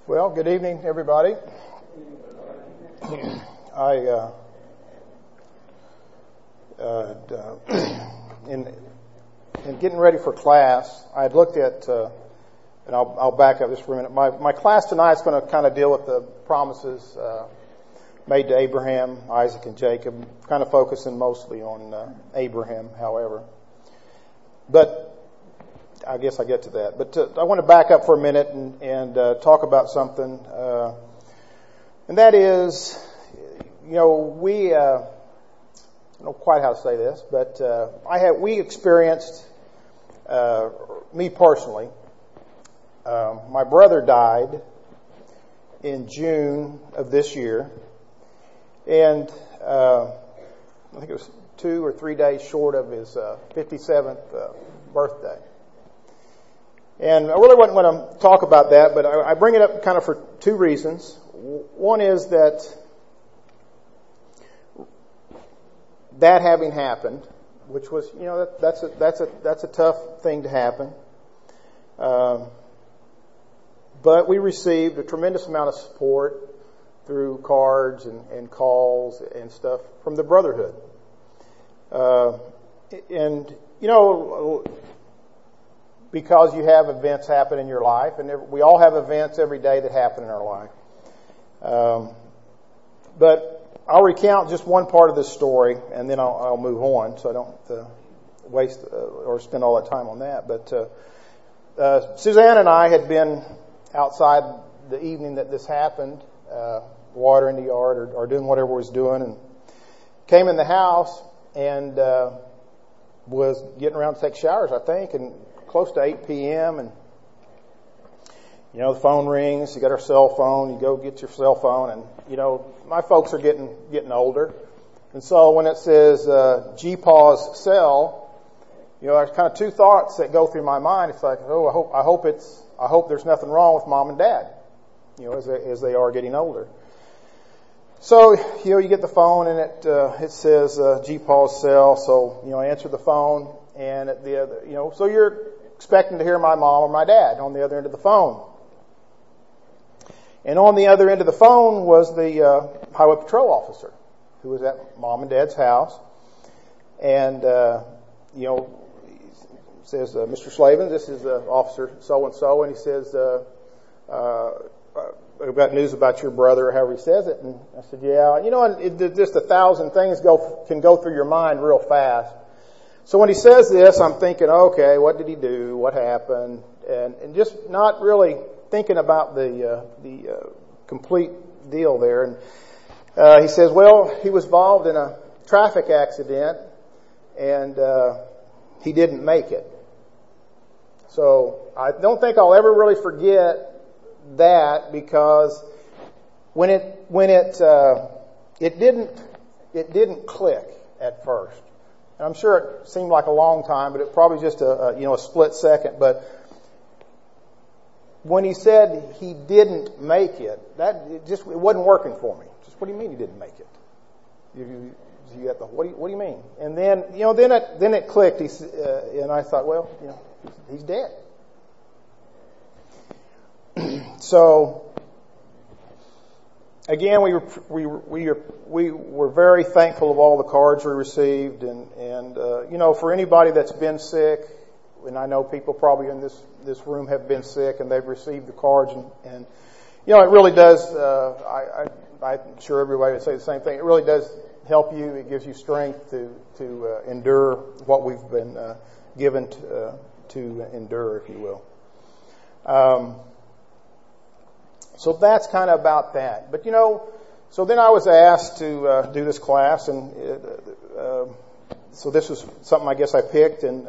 Well, good evening, everybody. In getting ready for class, I had looked at, and I'll back up just for a minute. My class tonight is going to kind of deal with the promises made to Abraham, Isaac, and Jacob, kind of focusing mostly on Abraham, however. But I guess I get to that. But I want to back up for a minute and talk about something. And that is, we, I don't know quite how to say this, but we experienced, me personally, my brother died in June of this year. And I think it was 2 or 3 days short of his 57th birthday. And I really wasn't going to talk about that, but I bring it up kind of for two reasons. One is that having happened, which was, that's a tough thing to happen. But we received a tremendous amount of support through cards and calls and stuff from the Brotherhood. Because you have events happen in your life, and we all have events every day that happen in our life. But I'll recount just one part of this story, and then I'll move on, so I don't waste or spend all that time on that. But Suzanne and I had been outside the evening that this happened, watering the yard or doing whatever we was doing, and came in the house and was getting around to take showers, I think, and close to 8 p.m. and the phone rings. You got our cell phone. You go get your cell phone, and my folks are getting older, and so when it says GPA's cell, there's kind of two thoughts that go through my mind. It's like, I hope there's nothing wrong with mom and dad, as they are getting older. So you get the phone and it says GPA's cell. So I answer the phone, and at the other, so you're expecting to hear my mom or my dad on the other end of the phone. And on the other end of the phone was the highway patrol officer who was at mom and dad's house. And, says, Mr. Slavin, this is Officer so-and-so. And he says, I've got news about your brother, or however he says it. And I said, yeah. Just 1,000 things can go through your mind real fast. So when he says this, I'm thinking, okay, what did he do? What happened? And just not really thinking about the complete deal there. And he says, well, he was involved in a traffic accident, and he didn't make it. So I don't think I'll ever really forget that, because when it didn't click at first. And I'm sure it seemed like a long time, but it probably just a split second. But when he said he didn't make it, it wasn't working for me. Just, what do you mean he didn't make it? You got the what do you mean? And then then it clicked. And I thought, well, he's dead. So again, we were very thankful of all the cards we received, and for anybody that's been sick, and I know people probably in this room have been sick and they've received the cards, and it really does. I'm sure everybody would say the same thing. It really does help you. It gives you strength to endure what we've been given to endure, if you will. So that's kind of about that. But, so then I was asked to do this class, and so this was something I guess I picked. And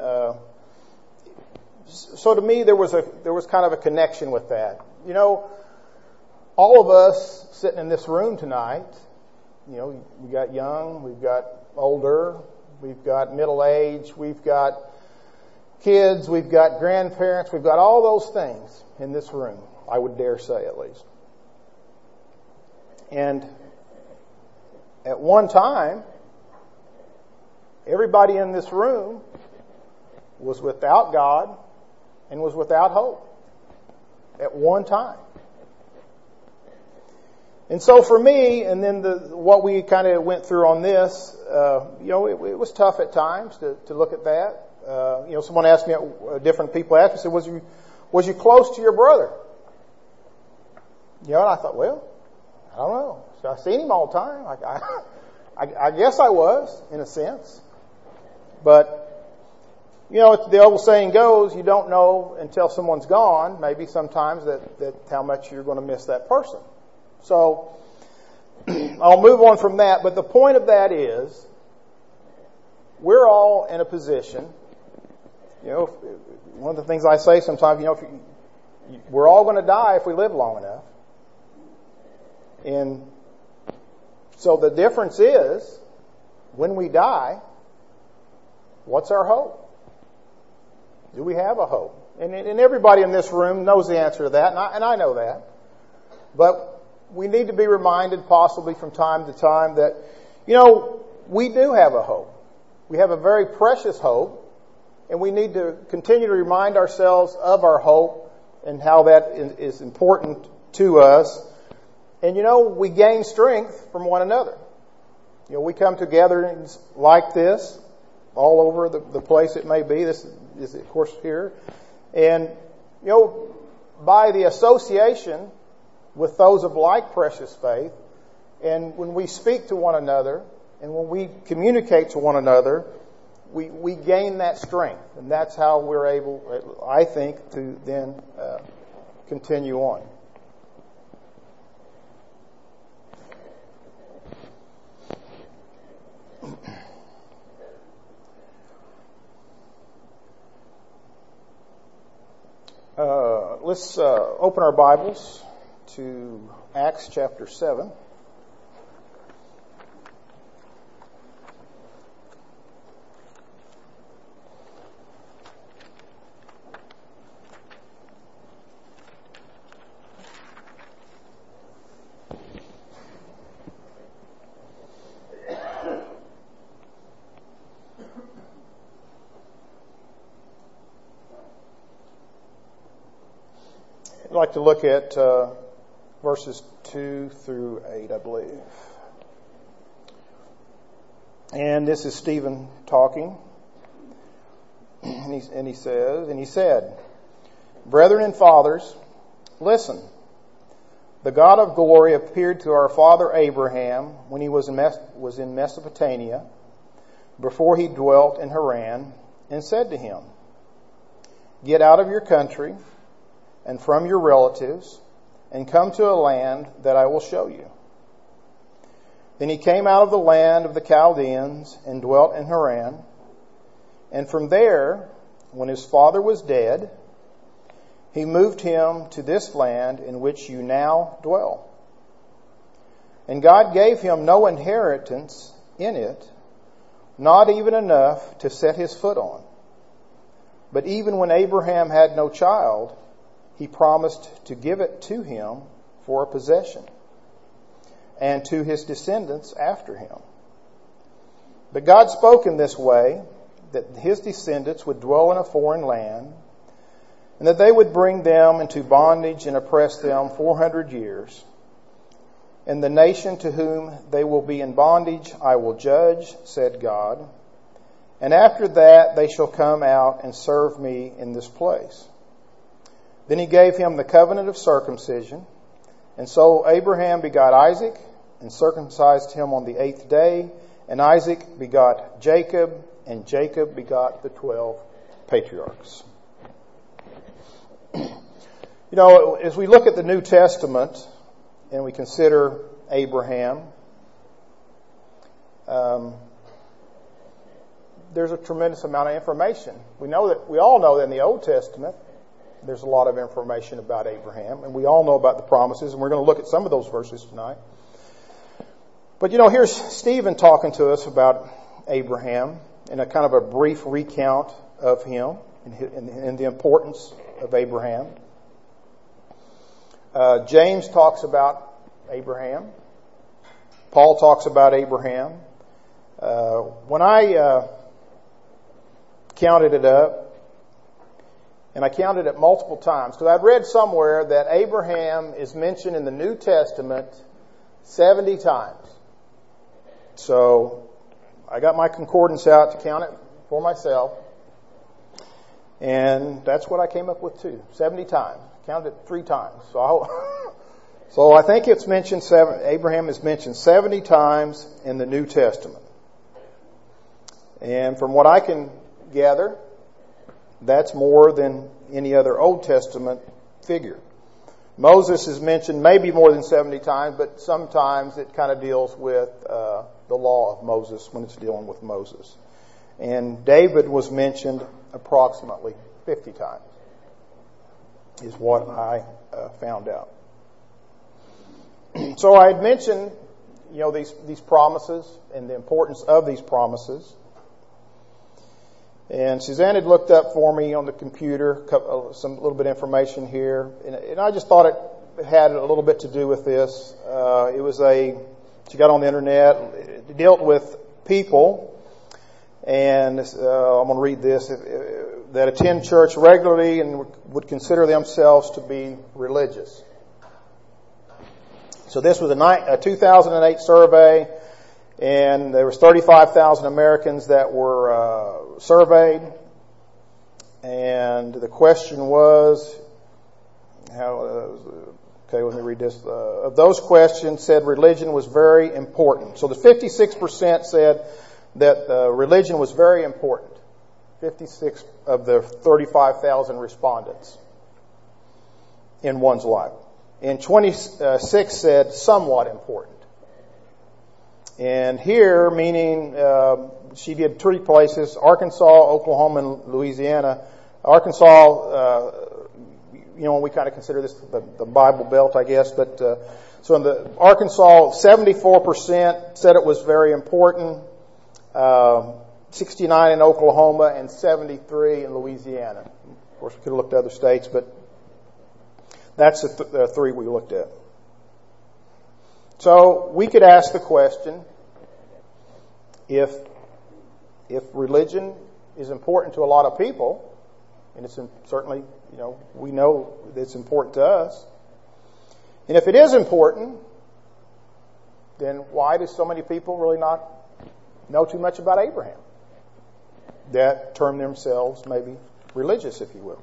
so to me, there was kind of a connection with that. All of us sitting in this room tonight, we got young, we've got older, we've got middle age, we've got kids, we've got grandparents, we've got all those things in this room. I would dare say, at least. And at one time, everybody in this room was without God and was without hope. At one time. And so for me, and then what we kind of went through on this, it was tough at times to look at that. Someone asked me, different people asked me, said, was you close to your brother? And I thought, well, I don't know. So I seen him all the time. I guess I was, in a sense. But, the old saying goes, you don't know until someone's gone, maybe sometimes, that how much you're going to miss that person. So, I'll move on from that. But the point of that is, we're all in a position, one of the things I say sometimes, we're all going to die if we live long enough. And so the difference is, when we die, what's our hope? Do we have a hope? And everybody in this room knows the answer to that, and I know that. But we need to be reminded, possibly from time to time, that, we do have a hope. We have a very precious hope, and we need to continue to remind ourselves of our hope and how that is important to us. And, we gain strength from one another. We come together like this, all over the place it may be. This is, of course, here. And, by the association with those of like precious faith, and when we speak to one another, and when we communicate to one another, we gain that strength. And that's how we're able, I think, to then continue on. Let's open our Bibles to Acts chapter 7. I'd like to look at verses 2 through 8, I believe. And this is Stephen talking. And he said, "Brethren and fathers, listen. The God of glory appeared to our father Abraham when he was in Mesopotamia, before he dwelt in Haran, and said to him, 'Get out of your country and from your relatives, and come to a land that I will show you.' Then he came out of the land of the Chaldeans and dwelt in Haran. And from there, when his father was dead, he moved him to this land in which you now dwell. And God gave him no inheritance in it, not even enough to set his foot on. But even when Abraham had no child, he promised to give it to him for a possession, and to his descendants after him. But God spoke in this way, that his descendants would dwell in a foreign land, and that they would bring them into bondage and oppress them 400 years. And the nation to whom they will be in bondage I will judge, said God. And after that they shall come out and serve me in this place.' Then he gave him the covenant of circumcision. And so Abraham begot Isaac and circumcised him on the 8th day. And Isaac begot Jacob, and Jacob begot the 12 patriarchs." As we look at the New Testament and we consider Abraham, there's a tremendous amount of information. We all know that in the Old Testament, there's a lot of information about Abraham, and we all know about the promises, and we're going to look at some of those verses tonight. But here's Stephen talking to us about Abraham in a kind of a brief recount of him and the importance of Abraham. James talks about Abraham. Paul talks about Abraham. When I counted it up, and I counted it multiple times, because I'd read somewhere that Abraham is mentioned in the New Testament 70 times. So I got my concordance out to count it for myself. And that's what I came up with too. 70 times. Counted it 3 times. So I think it's mentioned Abraham is mentioned 70 times in the New Testament. And from what I can gather, that's more than any other Old Testament figure. Moses is mentioned maybe more than 70 times, but sometimes it kind of deals with the law of Moses when it's dealing with Moses. And David was mentioned approximately 50 times, is what I found out. So I had mentioned, these promises and the importance of these promises. And Suzanne had looked up for me on the computer some little bit of information here, and I just thought it had a little bit to do with this. She got on the internet. It dealt with people, and I'm going to read this, that attend church regularly and would consider themselves to be religious. So this was a 2008 survey, and there was 35,000 Americans that were surveyed. And the question was, let me read this. Of those questions said religion was very important. So the 56% said that religion was very important. 56 of the 35,000 respondents in one's life. And 26 said somewhat important. And here, meaning she did 3 places, Arkansas, Oklahoma, and Louisiana. Arkansas, we kind of consider this the Bible Belt, I guess. But so in the Arkansas, 74% said it was very important. 69 in Oklahoma, and 73 in Louisiana. Of course, we could have looked at other states, but that's the 3 we looked at. So we could ask the question, if religion is important to a lot of people, and it's certainly, we know that it's important to us, and if it is important, then why do so many people really not know too much about Abraham that term themselves maybe religious, if you will?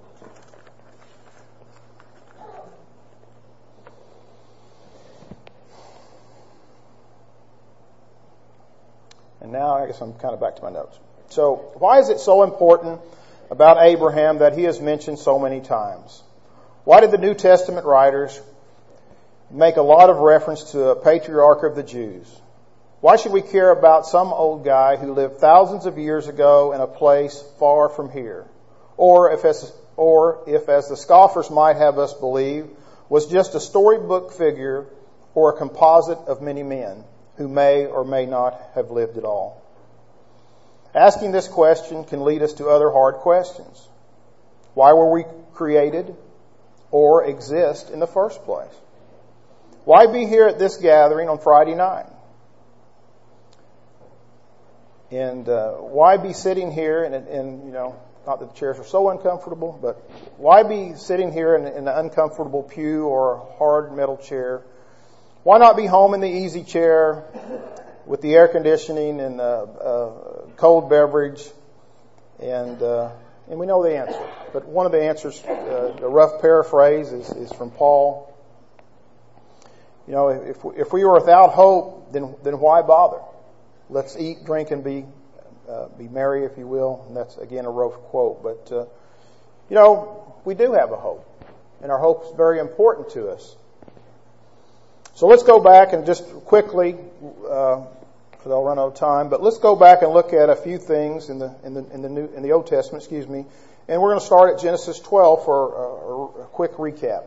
And now I guess I'm kind of back to my notes. So why is it so important about Abraham that he is mentioned so many times? Why did the New Testament writers make a lot of reference to a patriarch of the Jews? Why should we care about some old guy who lived thousands of years ago in a place far from here? Or if, as the scoffers might have us believe, was just a storybook figure or a composite of many men who may or may not have lived at all? Asking this question can lead us to other hard questions. Why were we created or exist in the first place? Why be here at this gathering on Friday night? And why be sitting here in not that the chairs are so uncomfortable, but why be sitting here in an uncomfortable pew or a hard metal chair? Why not be home in the easy chair with the air conditioning and cold beverage? And we know the answer. But one of the answers, the rough paraphrase, is from Paul. If we were without hope, then why bother? Let's eat, drink, and be merry, if you will. And that's, again, a rough quote. But, we do have a hope. And our hope is very important to us. So let's go back and just quickly, because I'll run out of time, but let's go back and look at a few things in the Old Testament, and we're going to start at Genesis 12 for a quick recap.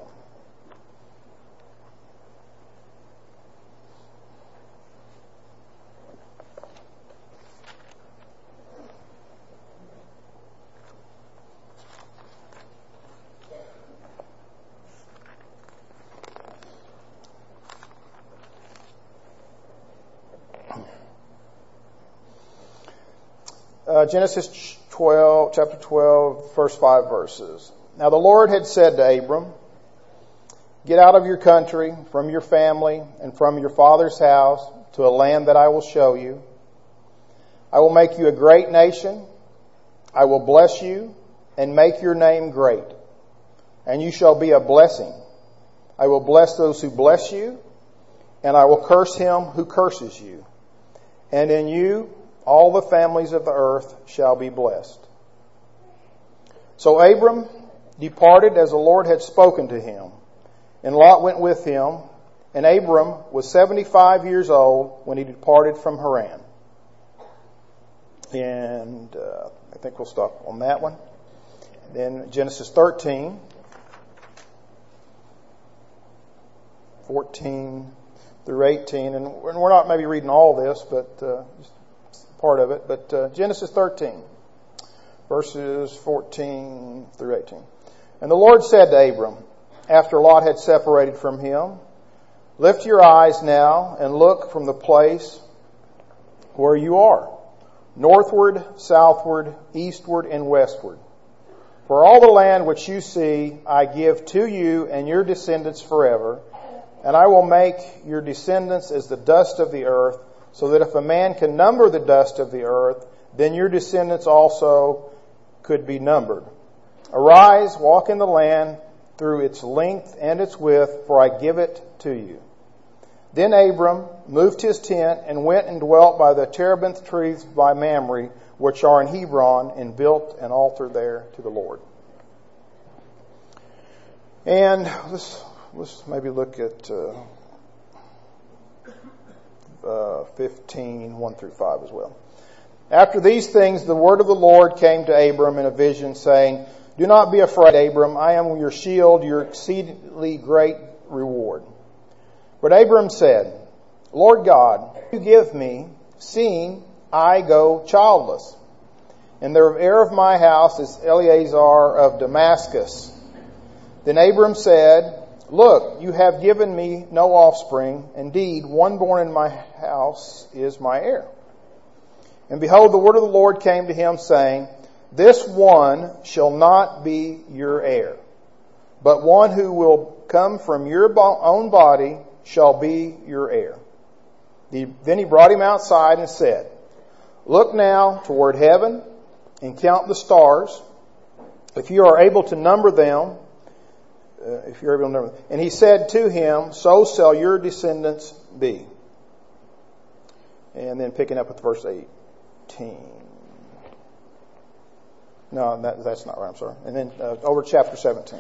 Genesis 12, chapter 12, first 5 verses. Now the Lord had said to Abram, Get out of your country, from your family, and from your father's house to a land that I will show you. I will make you a great nation. I will bless you and make your name great, and you shall be a blessing. I will bless those who bless you, and I will curse him who curses you. And in you all the families of the earth shall be blessed. So Abram departed as the Lord had spoken to him, and Lot went with him, and Abram was 75 years old when he departed from Haran. And I think we'll stop on that one. Then Genesis 13, 14 through 18. And we're not maybe reading all this, but just part of it. But Genesis 13, verses 14 through 18. And the Lord said to Abram, after Lot had separated from him, lift your eyes now and look from the place where you are, northward, southward, eastward, and westward. For all the land which you see, I give to you and your descendants forever, and I will make your descendants as the dust of the earth, so that if a man can number the dust of the earth, then your descendants also could be numbered. Arise, walk in the land through its length and its width, for I give it to you. Then Abram moved his tent and went and dwelt by the terebinth trees by Mamre, which are in Hebron, and built an altar there to the Lord. And let's maybe look at 15, 1 through 5 as well. After these things, the word of the Lord came to Abram in a vision, saying, do not be afraid, Abram. I am your shield, your exceedingly great reward. But Abram said, Lord God, you give me, seeing I go childless. And the heir of my house is Eleazar of Damascus. Then Abram said, look, you have given me no offspring. Indeed, one born in my house is my heir. And behold, the word of the Lord came to him, saying, this one shall not be your heir, but one who will come from your own body shall be your heir. Then he brought him outside and said, look now toward heaven and count the stars, if you are able to number them. And he said to him, so shall your descendants be. And then picking up with verse 18. No, that's not right, I'm sorry. And then over chapter 17.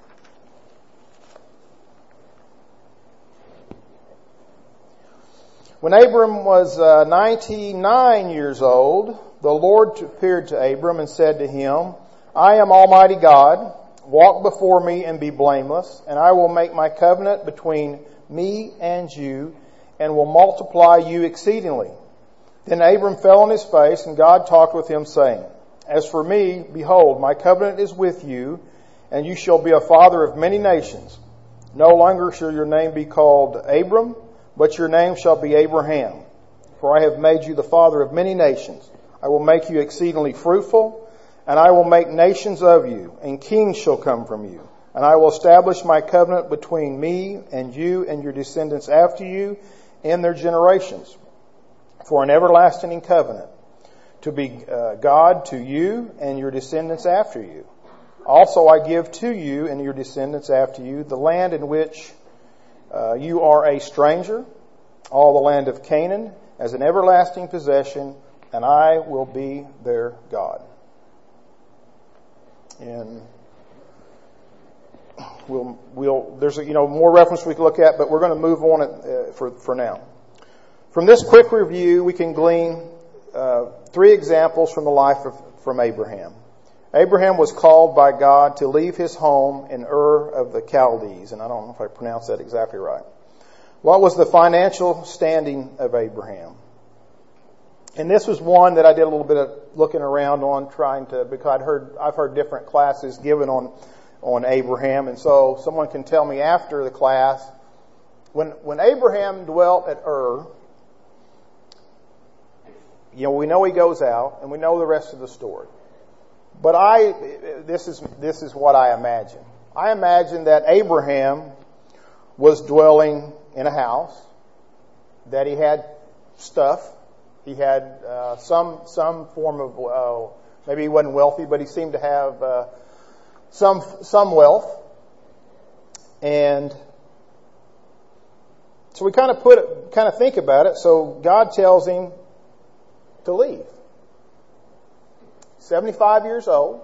When Abram was 99 years old, the Lord appeared to Abram and said to him, I am Almighty God. Walk before me and be blameless, and I will make my covenant between me and you, and will multiply you exceedingly. Then Abram fell on his face, and God talked with him, saying, as for me, behold, my covenant is with you, and you shall be a father of many nations. No longer shall your name be called Abram, but your name shall be Abraham. For I have made you the father of many nations. I will make you exceedingly fruitful, and I will make nations of you, and kings shall come from you. And I will establish my covenant between me and you and your descendants after you in their generations, for an everlasting covenant, to be God to you and your descendants after you. Also I give to you and your descendants after you the land in which you are a stranger, all the land of Canaan, as an everlasting possession, and I will be their God. And there's more reference we can look at, but we're going to move on for now. From this quick review, we can glean 3 examples from the life from Abraham. Abraham was called by God to leave his home in Ur of the Chaldees, and I don't know if I pronounced that exactly right. What was the financial standing of Abraham? And this was one that I did a little bit of looking around on, because I've heard different classes given on Abraham, and so someone can tell me after the class, when Abraham dwelt at Ur, we know he goes out, and we know the rest of the story. But this is what I imagine. I imagine that Abraham was dwelling in a house, that he had stuff. He had some form of, maybe he wasn't wealthy, but he seemed to have some wealth. And so we kind of think about it. So God tells him to leave. 75 years old.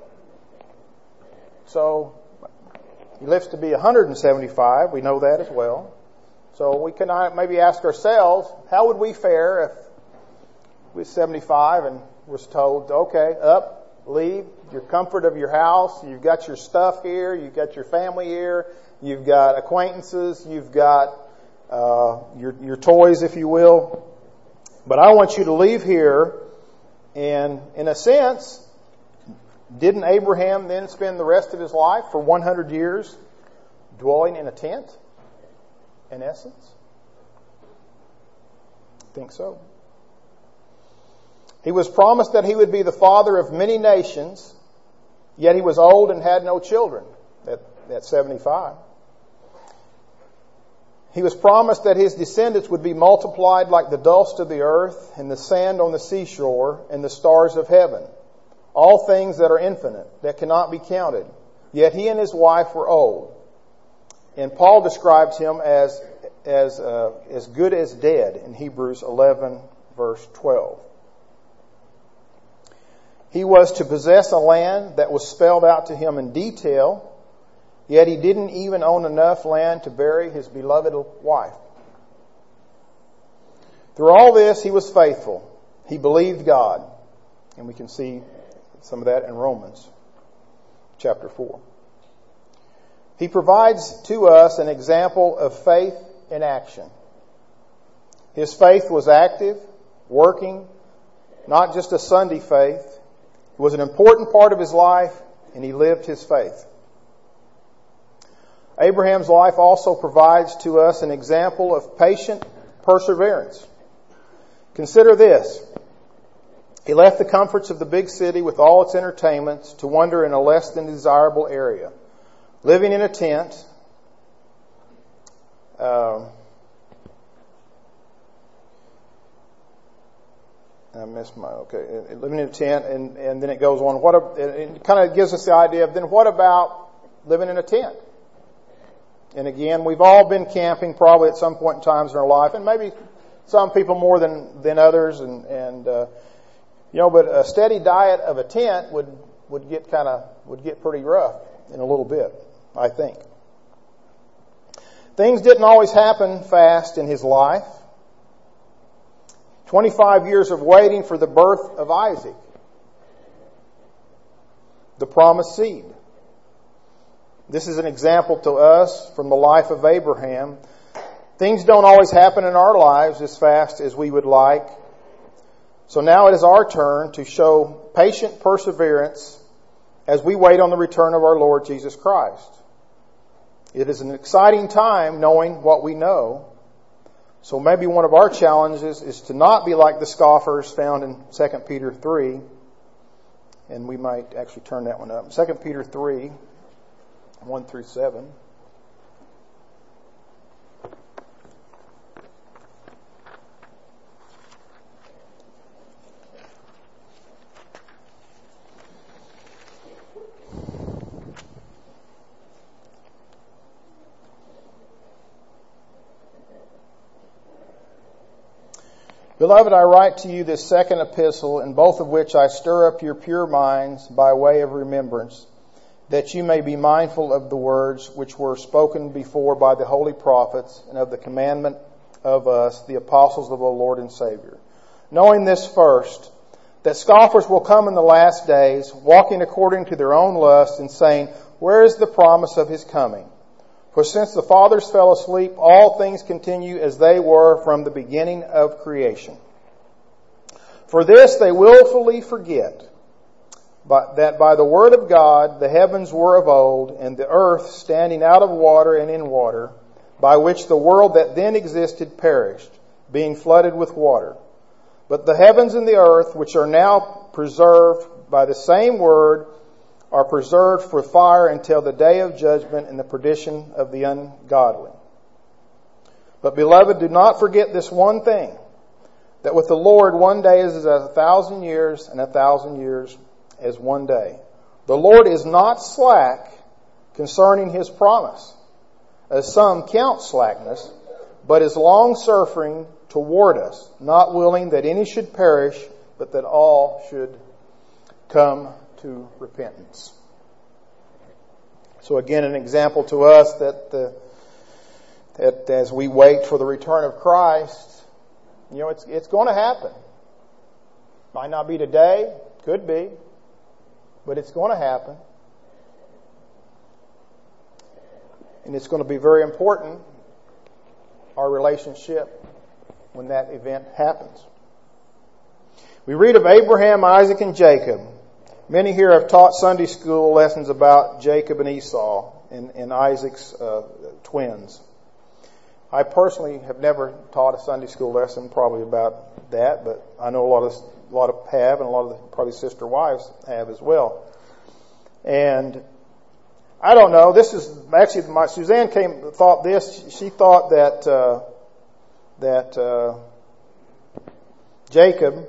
So he lives to be 175. We know that as well. So we can maybe ask ourselves, how would we fare if we're 75 and we're told, okay, up, leave, your comfort of your house, you've got your stuff here, you've got your family here, you've got acquaintances, you've got your toys, if you will. But I want you to leave here. And in a sense, didn't Abraham then spend the rest of his life for 100 years dwelling in a tent, in essence? I think so. He was promised that he would be the father of many nations, yet he was old and had no children at 75. He was promised that his descendants would be multiplied like the dust of the earth and the sand on the seashore and the stars of heaven. All things that are infinite, that cannot be counted. Yet he and his wife were old. And Paul describes him as good as dead in Hebrews 11, verse 12. He was to possess a land that was spelled out to him in detail, yet he didn't even own enough land to bury his beloved wife. Through all this, he was faithful. He believed God. And we can see some of that in Romans chapter 4. He provides to us an example of faith in action. His faith was active, working, not just a Sunday faith. It was an important part of his life, and he lived his faith. Abraham's life also provides to us an example of patient perseverance. Consider this. He left the comforts of the big city with all its entertainments to wander in a less than desirable area. Living in a tent. Living in a tent, and then it goes on. It kind of gives us the idea of then what about living in a tent? And again, we've all been camping probably at some point in times in our life, and maybe some people more than others, but a steady diet of a tent would get pretty rough in a little bit, I think. Things didn't always happen fast in his life. 25 years of waiting for the birth of Isaac, the promised seed. This is an example to us from the life of Abraham. Things don't always happen in our lives as fast as we would like. So now it is our turn to show patient perseverance as we wait on the return of our Lord Jesus Christ. It is an exciting time knowing what we know. So maybe one of our challenges is to not be like the scoffers found in 2 Peter 3. And we might actually turn that one up. 2 Peter 3, 1 through 7. Beloved, I write to you this second epistle, in both of which I stir up your pure minds by way of remembrance, that you may be mindful of the words which were spoken before by the holy prophets, and of the commandment of us, the apostles of the Lord and Savior. Knowing this first, that scoffers will come in the last days, walking according to their own lust, and saying, where is the promise of his coming? For since the fathers fell asleep, all things continue as they were from the beginning of creation. For this they willfully forget, that by the word of God the heavens were of old, and the earth standing out of water and in water, by which the world that then existed perished, being flooded with water. But the heavens and the earth, which are now preserved by the same word, are preserved for fire until the day of judgment and the perdition of the ungodly. But beloved, do not forget this one thing, that with the Lord 1 day is as 1,000 years, and 1,000 years as 1 day. The Lord is not slack concerning His promise, as some count slackness, but is long-suffering toward us, not willing that any should perish, but that all should come to repentance. So again, an example to us that as we wait for the return of Christ, it's going to happen. Might not be today, could be, but it's going to happen. And it's going to be very important, our relationship, when that event happens. We read of Abraham, Isaac, and Jacob. Many here have taught Sunday school lessons about Jacob and Esau and Isaac's twins. I personally have never taught a Sunday school lesson probably about that, but I know a lot of have, and a lot of the, probably sister wives have as well. And I don't know. This is actually Suzanne thought this. She thought that Jacob.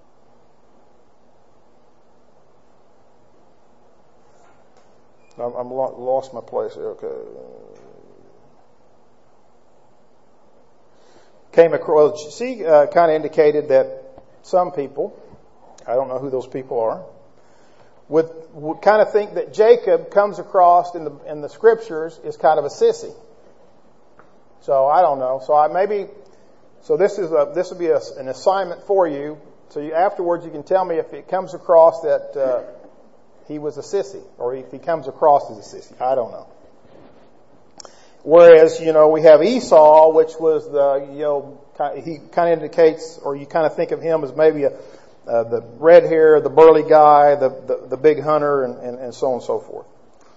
I'm lost my place here. Okay. Came across. She kind of indicated that some people, I don't know who those people are, would kind of think that Jacob comes across in the scriptures is kind of a sissy. So I don't know. So this will be an assignment for you. So afterwards you can tell me if it comes across that he was a sissy, or if he comes across as a sissy. I don't know. Whereas, we have Esau, which was he kind of indicates, or you kind of think of him as maybe the red hair, the burly guy, the big hunter, and so on and so forth.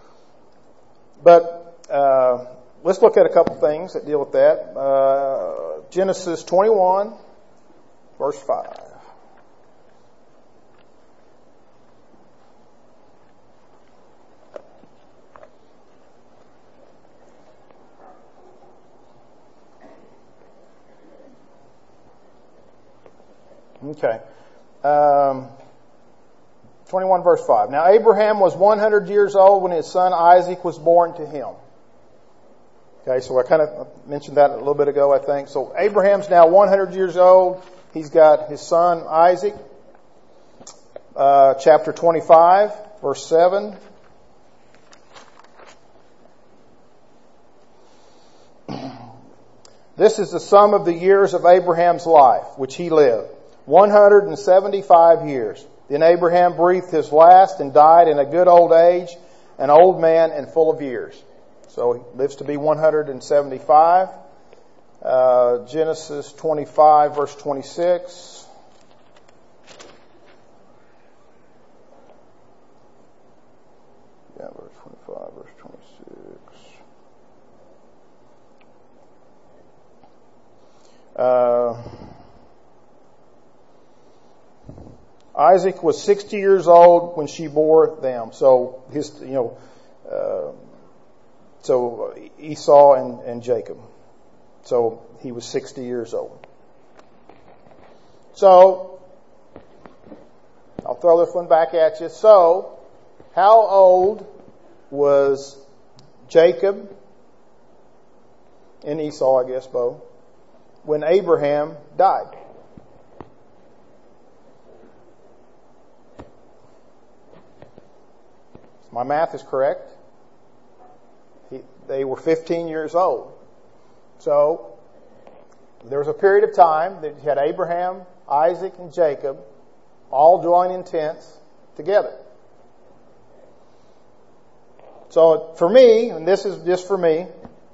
But let's look at a couple things that deal with that. Genesis 21, verse 5. Okay. 21 verse 5. Now Abraham was 100 years old when his son Isaac was born to him. Okay, so I kind of mentioned that a little bit ago, I think. So Abraham's now 100 years old. He's got his son Isaac. Chapter 25, verse 7. This is the sum of the years of Abraham's life, which he lived. 175 years. Then Abraham breathed his last and died in a good old age, an old man and full of years. So he lives to be 175. Genesis 25, verse 26. Yeah, verse 25, verse 26. Isaac was 60 years old when she bore them. So so Esau and Jacob. So he was 60 years old. So I'll throw this one back at you. So how old was Jacob and Esau, I guess, both, when Abraham died? My math is correct. They were 15 years old. So there was a period of time that you had Abraham, Isaac, and Jacob all dwelling in tents together. So for me, and this is just for me,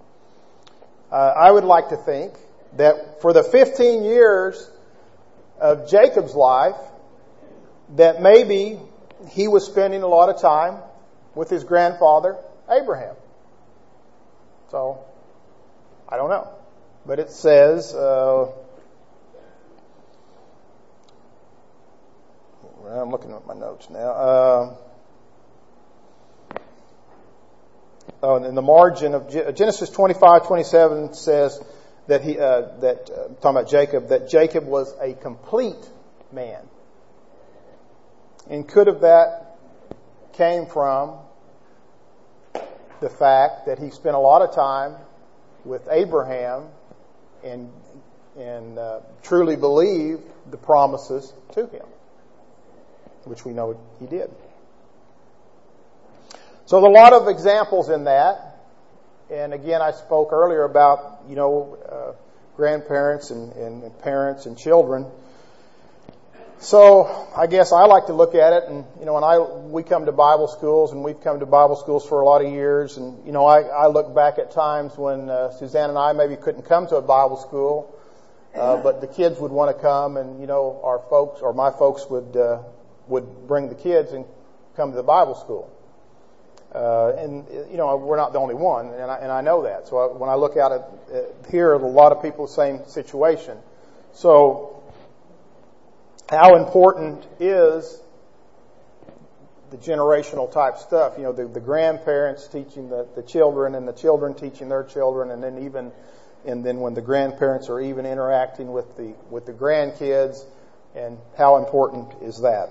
I would like to think that for the 15 years of Jacob's life, that maybe he was spending a lot of time with his grandfather, Abraham. So, I don't know. But it says, I'm looking at my notes now. In the margin of Genesis 25:27 says, talking about Jacob, that Jacob was a complete man. And could have that came from the fact that he spent a lot of time with Abraham and truly believed the promises to him, which we know he did. So there are a lot of examples in that. And again, I spoke earlier about, grandparents and parents and children. So I guess I like to look at it, and we come to Bible schools, and we've come to Bible schools for a lot of years, and I look back at times when Suzanne and I maybe couldn't come to a Bible school, but the kids would want to come, and our folks or my folks would bring the kids and come to the Bible school. We're not the only one, and I know that. So when I look at it here, a lot of people the same situation. So how important is the generational type stuff? The grandparents teaching the children, and the children teaching their children, and then when the grandparents are even interacting with the grandkids, and how important is that?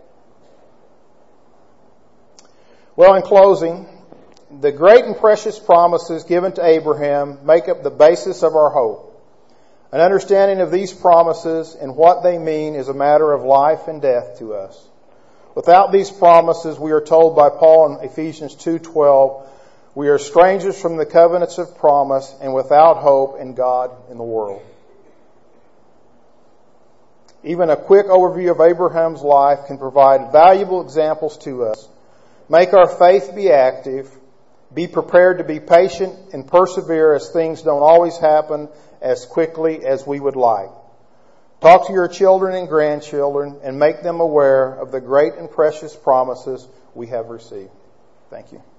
Well, in closing, the great and precious promises given to Abraham make up the basis of our hope. An understanding of these promises and what they mean is a matter of life and death to us. Without these promises, we are told by Paul in Ephesians 2:12, we are strangers from the covenants of promise and without hope in God in the world. Even a quick overview of Abraham's life can provide valuable examples to us. Make our faith be active. Be prepared to be patient and persevere as things don't always happen as quickly as we would like. Talk to your children and grandchildren and make them aware of the great and precious promises we have received. Thank you.